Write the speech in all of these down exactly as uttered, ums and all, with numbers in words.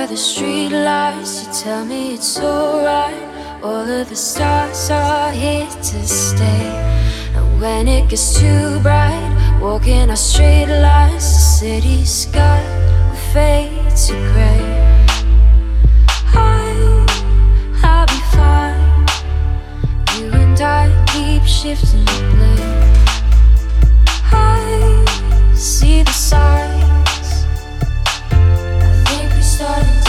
Under the street lights, you tell me it's alright. All of the stars are here to stay. And when it gets too bright, walking our straight lines, the city sky will fade to grey. I, I'll be fine. You and I keep shifting the blame. I see the signs. I think we're starting to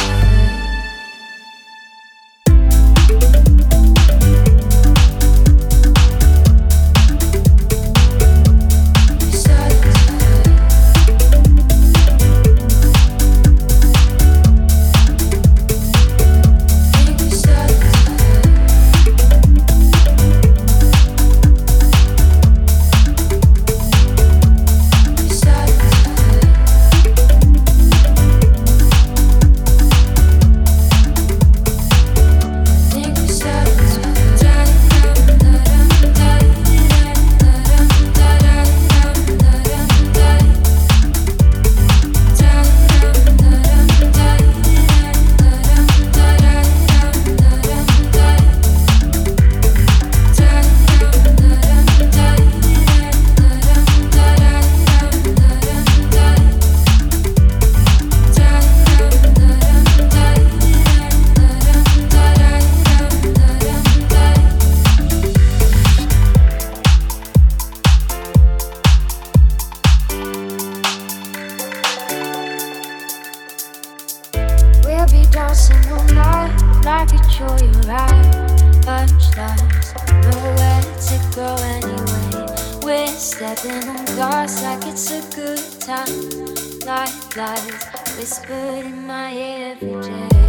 dancing all night like a joyride. Punchlines, nowhere to go anyway. We're stepping on glass like it's a good time. Like lies whispered in my ear every day.